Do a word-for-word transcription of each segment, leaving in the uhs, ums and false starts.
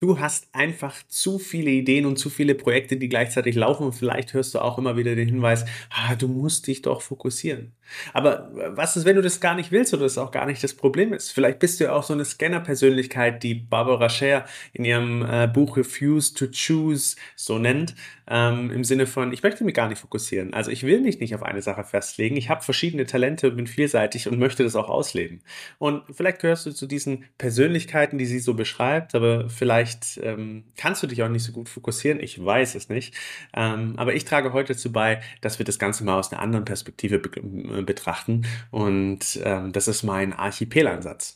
Du hast einfach zu viele Ideen und zu viele Projekte, die gleichzeitig laufen und vielleicht hörst du auch immer wieder den Hinweis: „Ah, du musst dich doch fokussieren.“ Aber w was ist, wenn du das gar nicht willst oder das auch gar nicht das Problem ist? Vielleicht bist du ja auch so 'ne Scanner-Persönlichkeit, die Barbara Scher in ihrem, äh, Buch „Refuse to Choose“ so nennt, ähm, im Sinne von: „Ich möchte mich gar nicht fokussieren. Also, ich will mich nicht auf eine Sache festlegen. Ich habe verschiedene Talente und bin vielseitig und möchte das auch ausleben.“ Und vielleicht gehörst du zu diesen Persönlichkeiten, die sie so beschreibt, aber vielleicht, ähm, kannst du dich auch nicht so gut fokussieren. Ich weiß es nicht. Ähm, aber ich trage heute dazu bei, dass wir das Ganze mal aus 'ner anderen Perspektive beg äh, betrachten und, ähm, das ist mein Archipelansatz.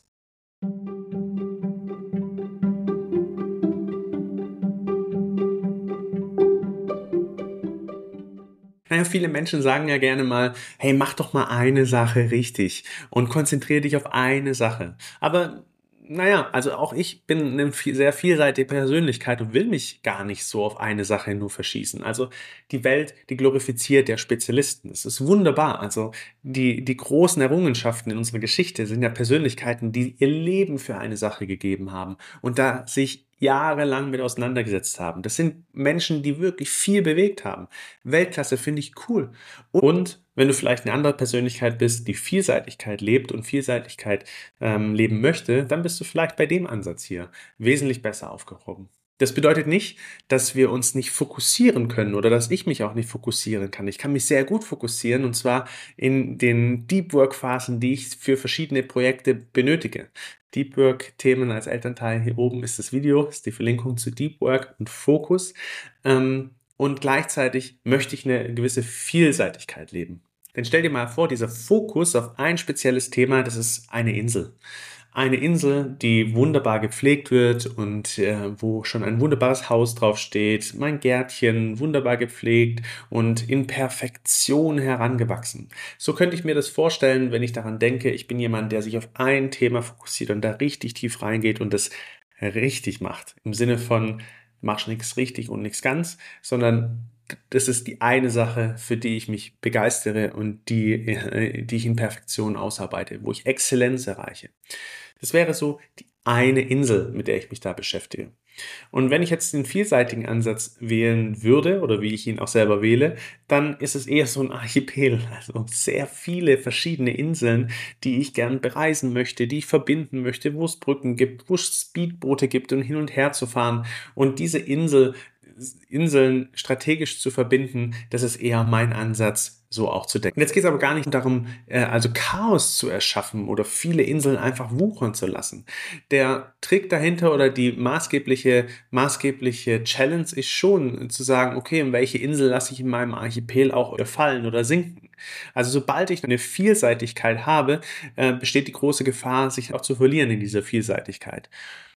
Na ja, viele Menschen sagen ja gerne mal: „Hey, mach doch mal eine Sache richtig und konzentriere dich auf eine Sache.“ Aber na ja, also auch ich bin 'ne vie sehr vielseitige Persönlichkeit und will mich gar nicht so auf eine Sache nur verschießen. Also, die Welt, die glorifiziert ja Spezialisten. Das ist wunderbar. Also, die die großen Errungenschaften in unserer Geschichte sind ja Persönlichkeiten, die ihr Leben für eine Sache gegeben haben und da sich jahrelang mit auseinandergesetzt haben. Das sind Menschen, die wirklich viel bewegt haben. Weltklasse, finde ich cool. Und wenn du vielleicht 'ne andere Persönlichkeit bist, die Vielseitigkeit lebt und Vielseitigkeit, ähm, leben möchte, dann bist du vielleicht bei dem Ansatz hier wesentlich besser aufgehoben. Das bedeutet nicht, dass wir uns nicht fokussieren können oder dass ich mich auch nicht fokussieren kann. Ich kann mich sehr gut fokussieren und zwar in den Deep Work Phasen, die ich für verschiedene Projekte benötige. Deep Work Themen als Elternteil, hier oben ist das Video, ist die Verlinkung zu Deep Work und Fokus. Ähm, und gleichzeitig möchte ich 'ne gewisse Vielseitigkeit leben. Denn stell dir mal vor, dieser Fokus auf ein spezielles Thema, das ist eine Insel. Eine Insel, die wunderbar gepflegt wird und, äh, wo schon ein wunderbares Haus drauf steht, mein Gärtchen wunderbar gepflegt und in Perfektion herangewachsen. So könnte ich mir das vorstellen, wenn ich daran denke, ich bin jemand, der sich auf ein Thema fokussiert und da richtig tief reingeht und das richtig macht. Im Sinne von, machst nix richtig und nix ganz, sondern d das ist die eine Sache, für die ich mich begeistere und die, äh die ich in Perfektion ausarbeite, wo ich Exzellenz erreiche. Das wäre so die eine Insel, mit der ich mich da beschäftige. Und wenn ich jetzt den vielseitigen Ansatz wählen würde oder wie ich ihn auch selber wähle, dann ist es eher so 'n Archipel, also sehr viele verschiedene Inseln, die ich gern bereisen möchte, die ich verbinden möchte, wo es Brücken gibt, wo es Speedboote gibt, um hin und her zu fahren. Und diese Insel s Inseln strategisch zu verbinden, das ist eher mein Ansatz, so auch zu denken. Jetzt geht's aber gar nicht darum, äh, also Chaos zu erschaffen oder viele Inseln einfach wuchern zu lassen. Der Trick dahinter oder die maßgebliche maßgebliche Challenge ist schon zu sagen: „Okay, und welche Insel lasse ich in meinem Archipel auch, äh, fallen oder sinken?“ Also, sobald ich 'ne Vielseitigkeit habe, äh, besteht die große Gefahr, sich auch zu verlieren in dieser Vielseitigkeit.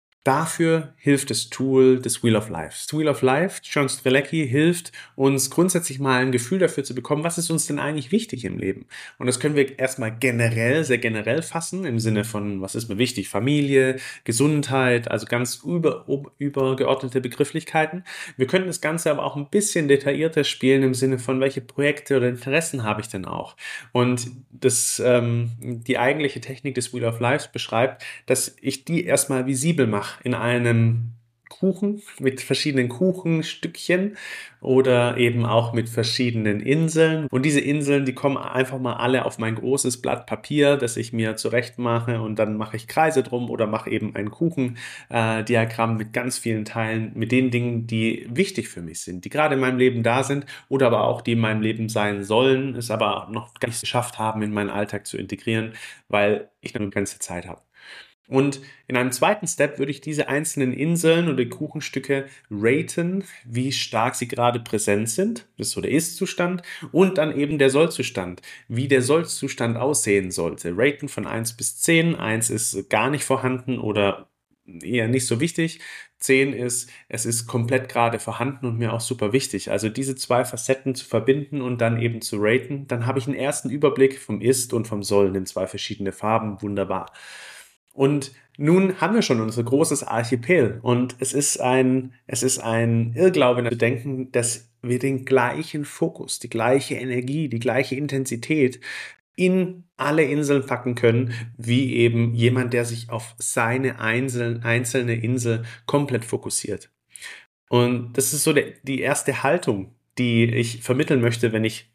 Dafür hilft das Tool, das Wheel of Life. Das Wheel of Life, John Strelecky, hilft uns grundsätzlich mal 'n Gefühl dafür zu bekommen, was ist uns denn eigentlich wichtig im Leben? Und das können wir erst mal generell sehr generell fassen im Sinne von: „Was ist mir wichtig?“ Familie, Gesundheit, also ganz über ob übergeordnete Begrifflichkeiten. Wir können das Ganze aber auch 'n bisschen detaillierter spielen im Sinne von: „Welche Projekte oder Interessen habe ich denn auch?“ Und das, ähm die eigentliche Technik des Wheel of Life beschreibt, dass ich die erst mal visibel mache in einem Kuchen mit verschiedenen Kuchenstückchen oder eben auch mit verschiedenen Inseln. Und diese Inseln, die kommen einfach mal alle auf mein großes Blatt Papier, das ich mir zurechtmache und dann mache ich Kreise drum oder mache eben ein Kuchen äh, Diagramm mit ganz vielen Teilen, mit den Dingen, die wichtig für mich sind, die grade in meinem Leben da sind oder aber auch die in meinem Leben sein sollen, es aber noch gar nicht geschafft haben, in meinen Alltag zu integrieren, weil ich nur begrenzte Zeit habe. Und in einem zweiten Step würde ich diese einzelnen Inseln oder Kuchenstücke raten, wie stark sie grade präsent sind, das ist so der Ist-Zustand und dann eben der Soll-Zustand, wie der Soll-Zustand aussehen sollte. Raten von eins bis zehn. eins ist gar nicht vorhanden oder eher nicht so wichtig. zehn ist, es ist komplett grade vorhanden und mir auch super wichtig. Also, diese zwei Facetten zu verbinden und dann eben zu raten, dann habe ich 'n ersten Überblick vom Ist und vom Soll in zwei verschiedene Farben, wunderbar. Und nun haben wir schon unser großes Archipel und es ist ein es ist ein Irrglaube zu denken, dass wir den gleichen Fokus, die gleiche Energie, die gleiche Intensität in alle Inseln packen können, wie eben jemand, der sich auf seine einzelne, einzelne Insel komplett fokussiert. Und das ist so der, die erste Haltung, die ich vermitteln möchte, wenn ich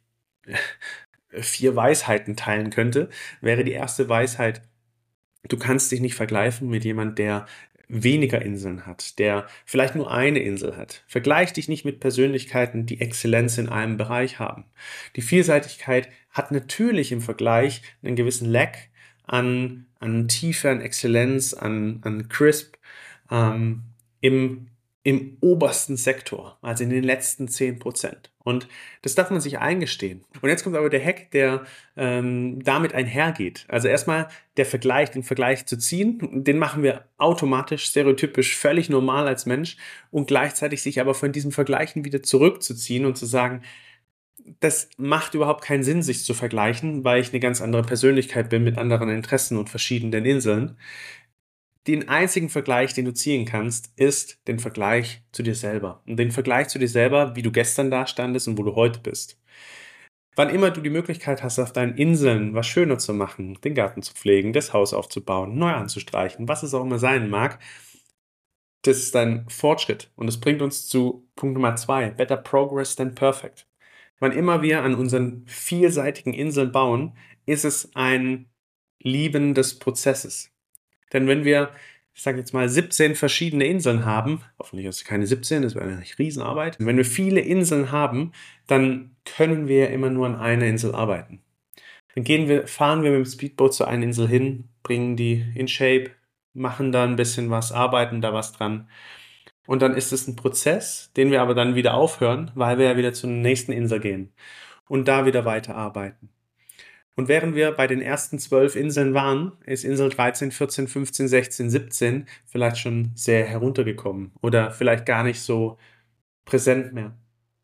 vier Weisheiten teilen könnte, wäre die erste Weisheit: Du kannst dich nicht vergleichen mit jemand, der weniger Inseln hat, der vielleicht nur eine Insel hat. Vergleich dich nicht mit Persönlichkeiten, die Exzellenz in einem Bereich haben. Die Vielseitigkeit hat natürlich im Vergleich einen gewissen Lack an, an Tiefe, an Exzellenz, an, an Crisp ähm, im im obersten Sektor, also in den letzten zehn Prozent. Und das darf man sich eingestehen. Und jetzt kommt aber der Hack, der ähm, damit einhergeht. Also erstmal der Vergleich, den Vergleich zu ziehen, den machen wir automatisch, stereotypisch, völlig normal als Mensch, und gleichzeitig sich aber von diesem Vergleichen wieder zurückzuziehen und zu sagen, das macht überhaupt keinen Sinn, sich zu vergleichen, weil ich eine ganz andere Persönlichkeit bin mit anderen Interessen und verschiedenen Inseln. Den einzigen Vergleich, den du ziehen kannst, ist den Vergleich zu dir selber. Und den Vergleich zu dir selber, wie du gestern da standest und wo du heute bist. Wann immer du die Möglichkeit hast, auf deinen Inseln was schöner zu machen, den Garten zu pflegen, das Haus aufzubauen, neu anzustreichen, was es auch immer sein mag, das ist dein Fortschritt. Und das bringt uns zu Punkt Nummer zwei. Better progress than perfect. Wann immer wir an unseren vielseitigen Inseln bauen, ist es ein Lieben des Prozesses. Denn wenn wir, ich sage jetzt mal, siebzehn verschiedene Inseln haben, hoffentlich ist es keine siebzehn, das wäre eine Riesenarbeit. Wenn wir viele Inseln haben, dann können wir immer nur an einer Insel arbeiten. Dann gehen wir, fahren wir mit dem Speedboat zu einer Insel hin, bringen die in Shape, machen da ein bisschen was, arbeiten da was dran. Und dann ist es ein Prozess, den wir aber dann wieder aufhören, weil wir ja wieder zur nächsten Insel gehen und da wieder weiterarbeiten. Und während wir bei den ersten zwölf Inseln waren, ist Insel dreizehn, vierzehn, fünfzehn, sechzehn, siebzehn vielleicht schon sehr heruntergekommen oder vielleicht gar nicht so präsent mehr.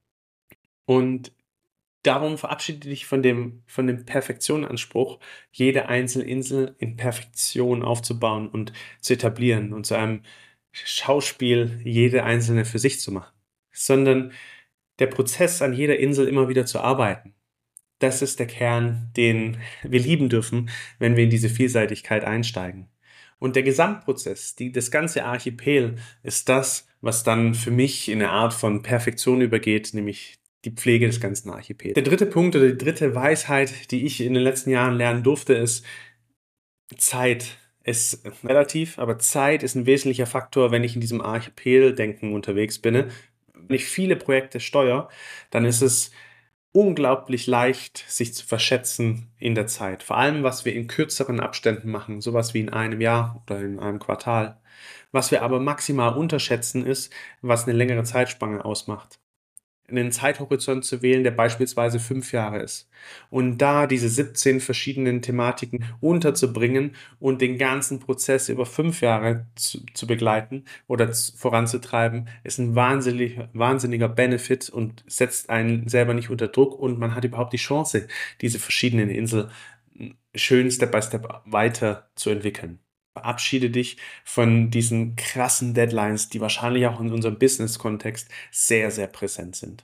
Und darum verabschiede dich von dem, von dem Perfektionanspruch, jede einzelne Insel in Perfektion aufzubauen und zu etablieren und zu einem Schauspiel jede einzelne für sich zu machen, sondern der Prozess, an jeder Insel immer wieder zu arbeiten. Das ist der Kern, den wir lieben dürfen, wenn wir in diese Vielseitigkeit einsteigen. Und der Gesamtprozess, die, das ganze Archipel, ist das, was dann für mich in eine Art von Perfektion übergeht, nämlich die Pflege des ganzen Archipels. Der dritte Punkt oder die dritte Weisheit, die ich in den letzten Jahren lernen durfte, ist: Zeit ist relativ, aber Zeit ist ein wesentlicher Faktor, wenn ich in diesem Archipel-Denken unterwegs bin. Wenn ich viele Projekte steuere, dann ist es unglaublich leicht, sich zu verschätzen in der Zeit. Vor allem, was wir in kürzeren Abständen machen, sowas wie in einem Jahr oder in einem Quartal. Was wir aber maximal unterschätzen, ist, was eine längere Zeitspanne ausmacht. Einen Zeithorizont zu wählen, der beispielsweise fünf Jahre ist. Und da diese siebzehn verschiedenen Thematiken unterzubringen und den ganzen Prozess über fünf Jahre zu, zu begleiten oder zu, voranzutreiben, ist ein wahnsinnig, wahnsinniger Benefit und setzt einen selber nicht unter Druck, und man hat überhaupt die Chance, diese verschiedenen Inseln schön Step by Step weiter zu entwickeln. Verabschiede dich von diesen krassen Deadlines, die wahrscheinlich auch in unserem Business-Kontext sehr, sehr präsent sind.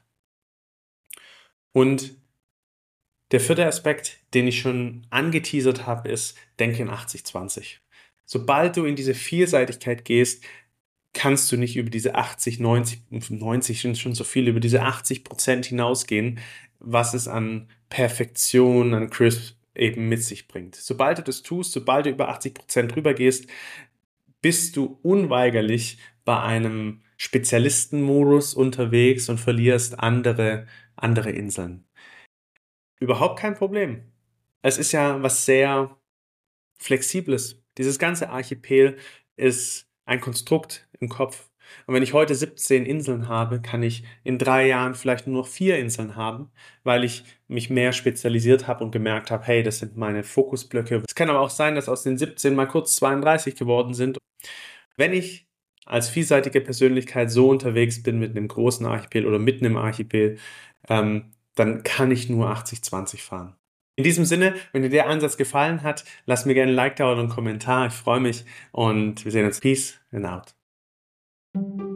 Und der vierte Aspekt, den ich schon angeteasert habe, ist: Denke in achtzig zwanzig. Sobald du in diese Vielseitigkeit gehst, kannst du nicht über diese achtzig, neunzig, neunzig sind schon so viel, über diese achtzig Prozent hinausgehen, was es an Perfektion, an Crisp eben mit sich bringt. Sobald du das tust, sobald du über achtzig Prozent drüber gehst, bist du unweigerlich bei einem Spezialistenmodus unterwegs und verlierst andere, andere Inseln. Überhaupt kein Problem. Es ist ja was sehr Flexibles. Dieses ganze Archipel ist ein Konstrukt im Kopf. Und wenn ich heute siebzehn Inseln habe, kann ich in drei Jahren vielleicht nur noch vier Inseln haben, weil ich mich mehr spezialisiert habe und gemerkt habe, hey, das sind meine Fokusblöcke. Es kann aber auch sein, dass aus den siebzehn mal kurz zweiunddreißig geworden sind. Wenn ich als vielseitige Persönlichkeit so unterwegs bin mit einem großen Archipel oder mitten im Archipel, ähm, dann kann ich nur achtzig zwanzig fahren. In diesem Sinne, wenn dir der Ansatz gefallen hat, lass mir gerne ein Like da oder einen Kommentar. Ich freue mich und wir sehen uns. Peace and out.